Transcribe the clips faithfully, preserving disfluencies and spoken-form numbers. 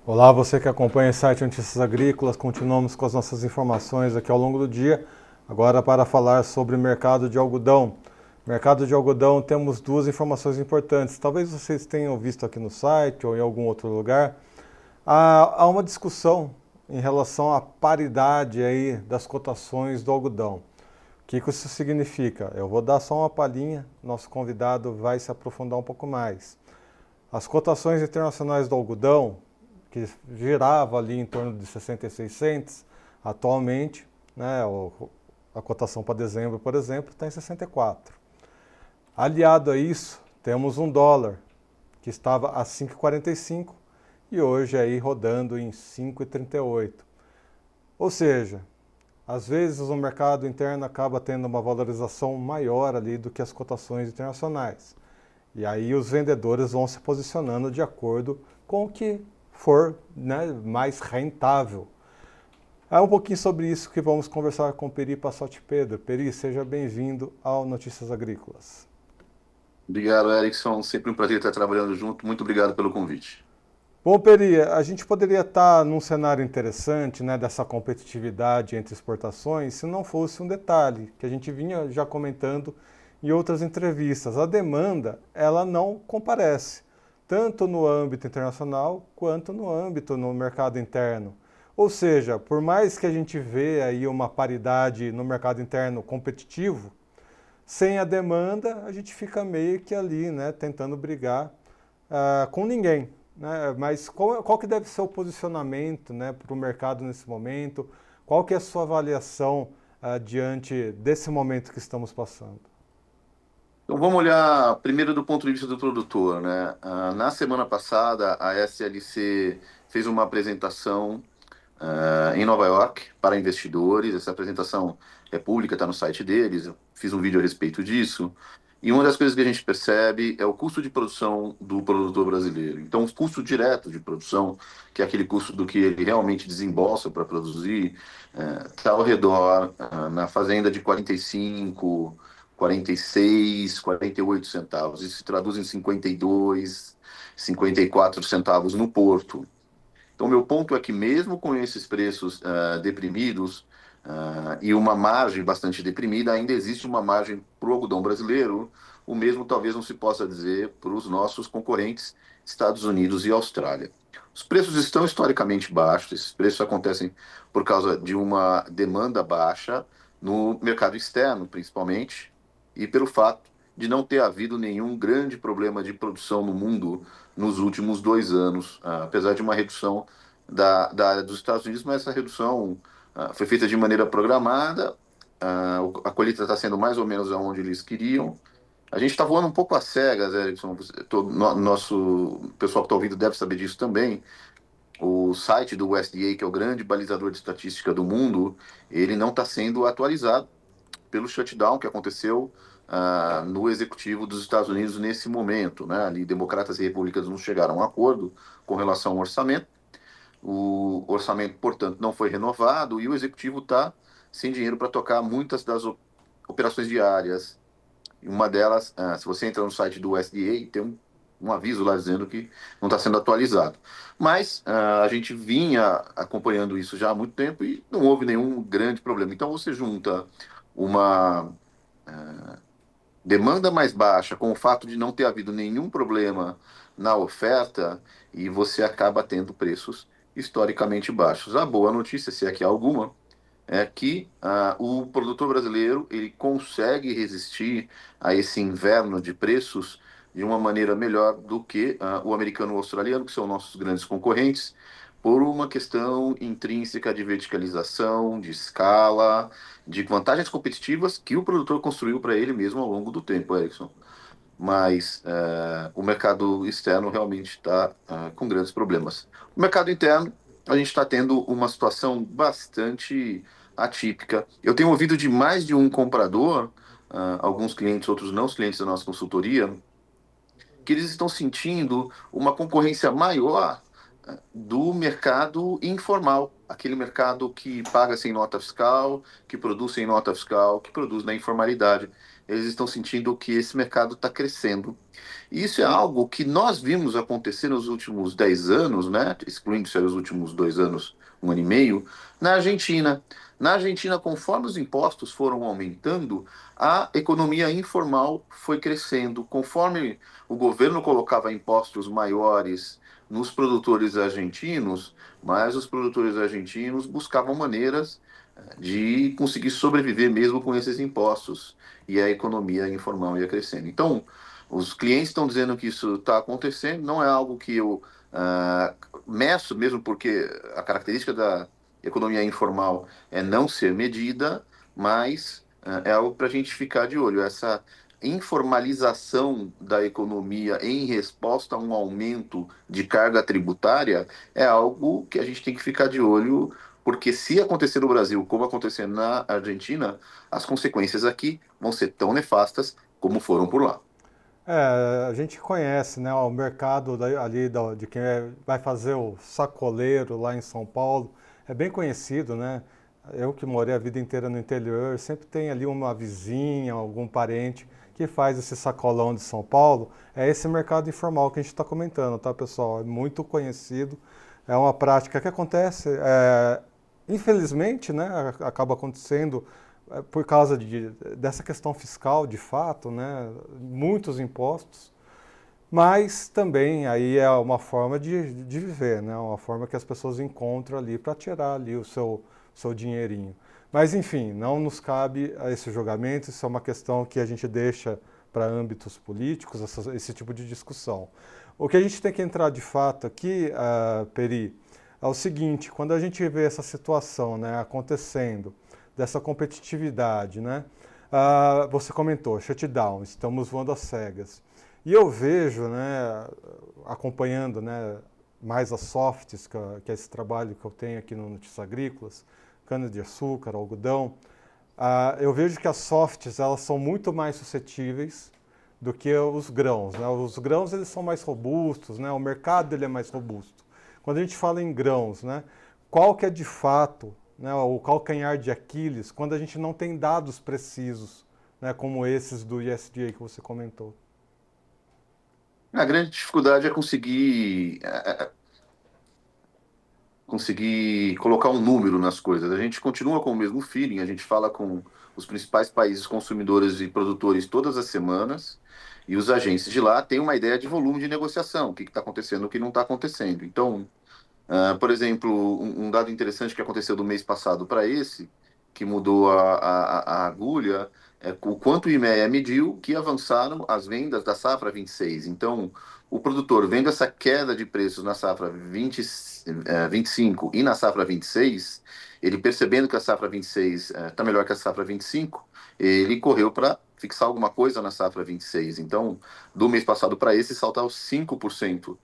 Olá, você que acompanha o site Notícias Agrícolas, continuamos com as nossas informações aqui ao longo do dia, agora para falar sobre o mercado de algodão. Mercado de algodão, temos duas informações importantes, talvez vocês tenham visto aqui no site ou em algum outro lugar. Há, há uma discussão em relação à paridade aí das cotações do algodão. O que, que isso significa? Eu vou dar só uma palhinha, nosso convidado vai se aprofundar um pouco mais. As cotações internacionais do algodão, que girava ali em torno de sessenta e seis centes, atualmente, né, a cotação para dezembro, por exemplo, está em sessenta e quatro. Aliado a isso, temos um dólar que estava a cinco e quarenta e cinco e hoje aí rodando em cinco e trinta e oito. Ou seja, às vezes o mercado interno acaba tendo uma valorização maior ali do que as cotações internacionais. E aí os vendedores vão se posicionando de acordo com o que for, né, mais rentável. É um pouquinho sobre isso que vamos conversar com o Peri Passotti Pedro. Peri, seja bem-vindo ao Notícias Agrícolas. Obrigado, Erickson. Sempre um prazer estar trabalhando junto. Muito obrigado pelo convite. Bom, Peri, a gente poderia estar num cenário interessante, né, dessa competitividade entre exportações, se não fosse um detalhe que a gente vinha já comentando em outras entrevistas. A demanda, ela não comparece, tanto no âmbito internacional quanto no âmbito no mercado interno. Ou seja, por mais que a gente vê aí uma paridade no mercado interno competitivo, sem a demanda a gente fica meio que ali, né, tentando brigar uh, com ninguém. Né? Mas qual, qual que deve ser o posicionamento, né, para o mercado nesse momento? Qual que é a sua avaliação uh, diante desse momento que estamos passando? Então vamos olhar primeiro do ponto de vista do produtor, né? Ah, na semana passada, a S L C fez uma apresentação ah, em Nova York para investidores. Essa apresentação é pública, está no site deles. Eu fiz um vídeo a respeito disso. E uma das coisas que a gente percebe é o custo de produção do produtor brasileiro. Então, o custo direto de produção, que é aquele custo do que ele realmente desembolsa para produzir, está ao redor, ah, na fazenda, de quarenta e cinco, quarenta e seis, quarenta e oito centavos. Isso se traduz em cinquenta e dois, cinquenta e quatro centavos no porto. Então, meu ponto é que, mesmo com esses preços uh, deprimidos uh, e uma margem bastante deprimida, ainda existe uma margem para o algodão brasileiro. O mesmo talvez não se possa dizer para os nossos concorrentes, Estados Unidos e Austrália. Os preços estão historicamente baixos, esses preços acontecem por causa de uma demanda baixa no mercado externo, principalmente, e pelo fato de não ter havido nenhum grande problema de produção no mundo nos últimos dois anos, ah, apesar de uma redução da, da área dos Estados Unidos, mas essa redução ah, foi feita de maneira programada, ah, a colheita está sendo mais ou menos aonde eles queriam. A gente está voando um pouco às cegas, Erickson. Todo, no, nosso pessoal que está ouvindo deve saber disso também. O site do U S D A, que é o grande balizador de estatística do mundo, ele não está sendo atualizado pelo shutdown que aconteceu uh, no executivo dos Estados Unidos nesse momento. Né? Ali, democratas e republicanos não chegaram a um acordo com relação ao orçamento. O orçamento, portanto, não foi renovado e o executivo está sem dinheiro para tocar muitas das operações diárias. Uma delas, uh, se você entra no site do U S D A, tem um, um aviso lá dizendo que não está sendo atualizado. Mas uh, a gente vinha acompanhando isso já há muito tempo e não houve nenhum grande problema. Então você junta uma demanda mais baixa, com o fato de não ter havido nenhum problema na oferta, e você acaba tendo preços historicamente baixos. A boa notícia, se é que há alguma, é que ah, o produtor brasileiro ele consegue resistir a esse inverno de preços de uma maneira melhor do que ah, o americano e o australiano, que são nossos grandes concorrentes, por uma questão intrínseca de verticalização, de escala, de vantagens competitivas que o produtor construiu para ele mesmo ao longo do tempo, Erickson. Mas eh, o mercado externo realmente está ah, com grandes problemas. O mercado interno, a gente está tendo uma situação bastante atípica. Eu tenho ouvido de mais de um comprador, ah, alguns clientes, outros não, os clientes da nossa consultoria, que eles estão sentindo uma concorrência maior do mercado informal, aquele mercado que paga sem nota fiscal, que produz sem nota fiscal, que produz na informalidade. Eles estão sentindo que esse mercado está crescendo. E isso é algo que nós vimos acontecer nos últimos dez anos, né? Excluindo-se os últimos dois anos, um ano e meio, na Argentina. Na Argentina, conforme os impostos foram aumentando, a economia informal foi crescendo. Conforme o governo colocava impostos maiores nos produtores argentinos, mas os produtores argentinos buscavam maneiras de conseguir sobreviver mesmo com esses impostos. E a economia informal ia crescendo. Então, os clientes estão dizendo que isso está acontecendo, não é algo que eu uh, meço, mesmo porque a característica da economia informal é não ser medida, mas uh, é algo para a gente ficar de olho. Essa informalização da economia em resposta a um aumento de carga tributária é algo que a gente tem que ficar de olho, porque se acontecer no Brasil como aconteceu na Argentina, as consequências aqui vão ser tão nefastas como foram por lá. É, a gente conhece, né, o mercado da- ali da- de quem é- vai fazer o sacoleiro lá em São Paulo, é bem conhecido, né? Eu que morei a vida inteira no interior, sempre tem ali uma vizinha, algum parente que faz esse sacolão de São Paulo. É esse mercado informal que a gente está comentando, tá, pessoal? É muito conhecido, é uma prática que acontece, é, infelizmente, né, acaba acontecendo é, por causa de, dessa questão fiscal, de fato, né, muitos impostos, mas também aí é uma forma de, de viver, né, uma forma que as pessoas encontram ali para tirar ali o seu, seu dinheirinho. Mas enfim, não nos cabe a esse julgamento, isso é uma questão que a gente deixa para âmbitos políticos, essa, esse tipo de discussão. O que a gente tem que entrar de fato aqui, uh, Peri, é o seguinte, quando a gente vê essa situação, né, acontecendo, dessa competitividade, né? Ah, você comentou, shutdown, estamos voando às cegas. E eu vejo, né, acompanhando, né, mais as softs, que, que é esse trabalho que eu tenho aqui no Notícias Agrícolas, cana-de-açúcar, algodão, ah, eu vejo que as softs elas são muito mais suscetíveis do que os grãos, né? Os grãos eles são mais robustos, né? O mercado ele é mais robusto. Quando a gente fala em grãos, né, qual que é de fato, né, o calcanhar de Aquiles quando a gente não tem dados precisos, né, como esses do U S D A que você comentou? A grande dificuldade é conseguir, é, conseguir colocar um número nas coisas. A gente continua com o mesmo feeling, a gente fala com os principais países consumidores e produtores todas as semanas, e os agentes de lá têm uma ideia de volume de negociação, o que está acontecendo, o que não está acontecendo. Então, uh, por exemplo, um, um, dado interessante que aconteceu do mês passado para esse, que mudou a, a, a agulha, é o quanto o IMEA mediu que avançaram as vendas da safra vinte e seis. Então, o produtor vendo essa queda de preços na safra vinte, eh, vinte e cinco e na safra vinte e seis, ele percebendo que a safra vinte e seis está melhor que a safra vinte e cinco, ele correu para fixar alguma coisa na safra vinte e seis. Então, do mês passado para esse, saltaram cinco por cento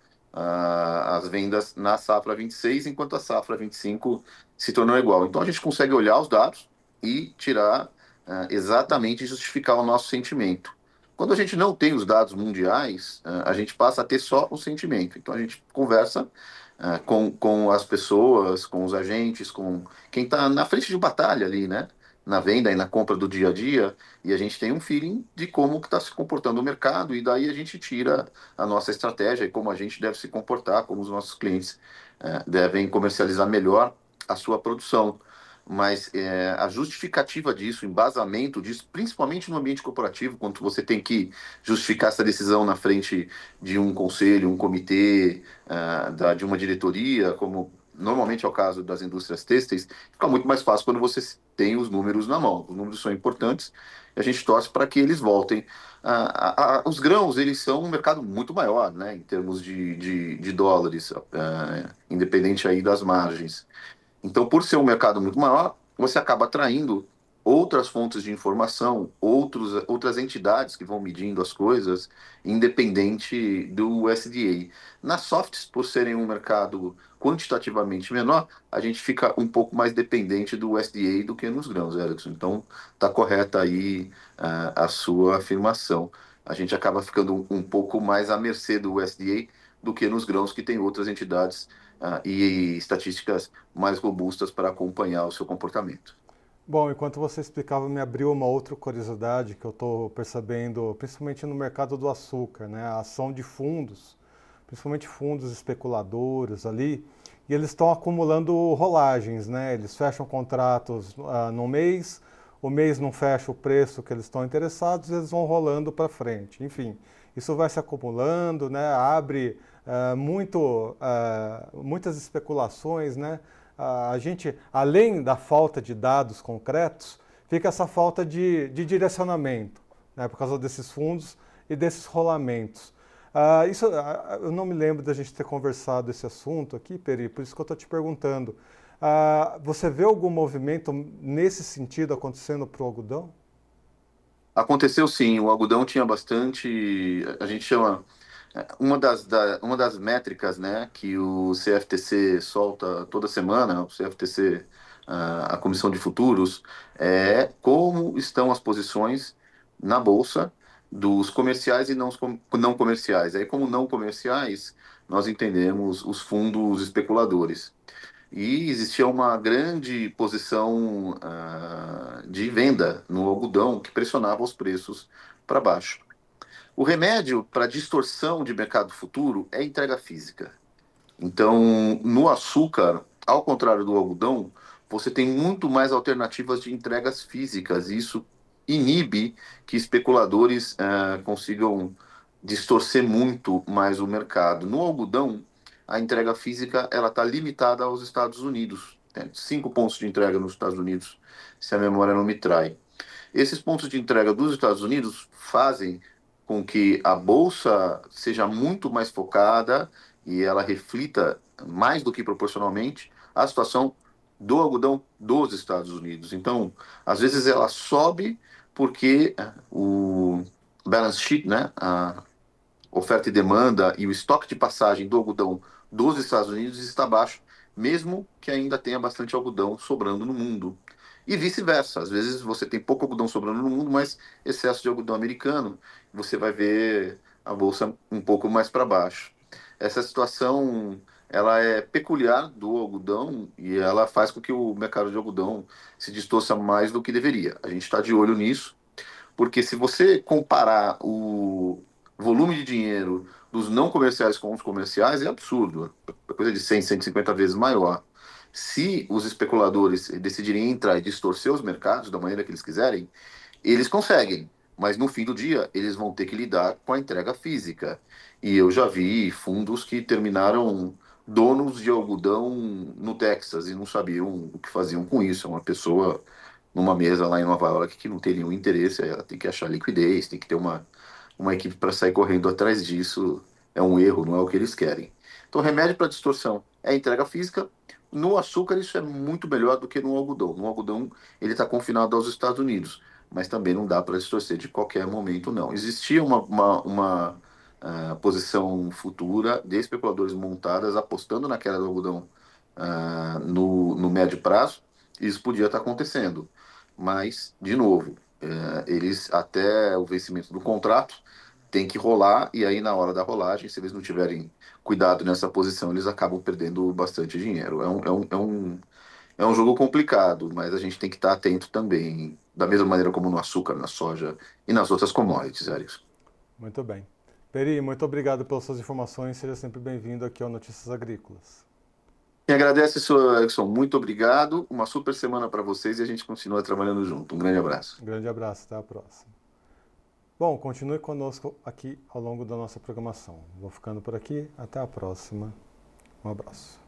uh, as vendas na safra vinte e seis, enquanto a safra vinte e cinco se tornou igual. Então, a gente consegue olhar os dados e tirar uh, exatamente e justificar o nosso sentimento. Quando a gente não tem os dados mundiais, uh, a gente passa a ter só o sentimento. Então a gente conversa uh, com, com as pessoas, com os agentes, com quem está na frente de batalha ali, né? Na venda e na compra do dia a dia, e a gente tem um feeling de como está se comportando o mercado, e daí a gente tira a nossa estratégia e como a gente deve se comportar, como os nossos clientes uh, devem comercializar melhor a sua produção. Mas é, a justificativa disso, o embasamento disso, principalmente no ambiente corporativo, quando você tem que justificar essa decisão na frente de um conselho, um comitê, uh, da, de uma diretoria, como normalmente é o caso das indústrias têxteis, fica muito mais fácil quando você tem os números na mão. Os números são importantes e a gente torce para que eles voltem. Uh, a, a, os grãos, eles são um mercado muito maior, né, em termos de, de, de dólares, uh, independente aí das margens. Então, por ser um mercado muito maior, você acaba atraindo outras fontes de informação, outros, outras entidades que vão medindo as coisas, independente do U S D A. Nas softs, por serem um mercado quantitativamente menor, a gente fica um pouco mais dependente do U S D A do que nos grãos, Erickson. Então, está correta aí uh, a sua afirmação. A gente acaba ficando um, um pouco mais à mercê do U S D A do que nos grãos, que tem outras entidades uh, e estatísticas mais robustas para acompanhar o seu comportamento. Bom, enquanto você explicava, me abriu uma outra curiosidade que eu estou percebendo, principalmente no mercado do açúcar, né? A ação de fundos, principalmente fundos especuladores ali, e eles estão acumulando rolagens, né? Eles fecham contratos uh, no mês, o mês não fecha o preço que eles estão interessados, eles vão rolando para frente. Enfim, isso vai se acumulando, né? Abre uh, muito, uh, muitas especulações, né? A gente, além da falta de dados concretos, fica essa falta de, de direcionamento, né, por causa desses fundos e desses rolamentos. Uh, isso, uh, eu não me lembro da gente ter conversado esse assunto aqui, Peri, por isso que eu estou te perguntando. Uh, você vê algum movimento nesse sentido acontecendo para o algodão? Aconteceu sim, o algodão tinha bastante, a gente chama, uma das, da, uma das métricas, né, que o C F T C solta toda semana, o C F T C, a, a Comissão de Futuros, é como estão as posições na Bolsa dos comerciais e não, os com- não comerciais. Aí, como não comerciais, nós entendemos os fundos especuladores. E existia uma grande posição ah, de venda no algodão que pressionava os preços para baixo. O remédio para distorção de mercado futuro é entrega física. Então, no açúcar, ao contrário do algodão, você tem muito mais alternativas de entregas físicas. E isso inibe que especuladores ah, consigam distorcer muito mais o mercado. No algodão, a entrega física ela está limitada aos Estados Unidos. Tem cinco pontos de entrega nos Estados Unidos, se a memória não me trai. Esses pontos de entrega dos Estados Unidos fazem com que a bolsa seja muito mais focada e ela reflita mais do que proporcionalmente a situação do algodão dos Estados Unidos. Então, às vezes ela sobe porque o balance sheet, né, a oferta e demanda e o estoque de passagem do algodão dos Estados Unidos está baixo, mesmo que ainda tenha bastante algodão sobrando no mundo. E vice-versa. Às vezes você tem pouco algodão sobrando no mundo, mas excesso de algodão americano, você vai ver a bolsa um pouco mais para baixo. Essa situação ela é peculiar do algodão e ela faz com que o mercado de algodão se distorça mais do que deveria. A gente está de olho nisso, porque se você comparar o volume de dinheiro dos não comerciais com os comerciais, é absurdo. É coisa de cem, cento e cinquenta vezes maior. Se os especuladores decidirem entrar e distorcer os mercados da maneira que eles quiserem, eles conseguem. Mas no fim do dia, eles vão ter que lidar com a entrega física. E eu já vi fundos que terminaram donos de algodão no Texas e não sabiam o que faziam com isso. É uma pessoa numa mesa lá em Nova York que não tem nenhum interesse, ela tem que achar liquidez, tem que ter uma, uma equipe para sair correndo atrás disso. É um erro, não é o que eles querem. Então, remédio para distorção é a entrega física. No açúcar, isso é muito melhor do que no algodão. No algodão, ele está confinado aos Estados Unidos, mas também não dá para distorcer de qualquer momento, não. Existia uma, uma, uma uh, posição futura de especuladores montadas apostando na queda do algodão uh, no, no médio prazo. Isso podia estar acontecendo. Mas, de novo, é, eles, até o vencimento do contrato, tem que rolar, e aí na hora da rolagem, se eles não tiverem cuidado nessa posição, eles acabam perdendo bastante dinheiro. É um, é um, é um, é um jogo complicado, mas a gente tem que estar atento também, da mesma maneira como no açúcar, na soja e nas outras commodities, Erickson. Muito bem. Peri, muito obrigado pelas suas informações. Seja sempre bem-vindo aqui ao Notícias Agrícolas. Quem agradece, senhor Erickson, muito obrigado. Uma super semana para vocês e a gente continua trabalhando junto. Um grande abraço. Um grande abraço, até a próxima. Bom, continue conosco aqui ao longo da nossa programação. Vou ficando por aqui, até a próxima. Um abraço.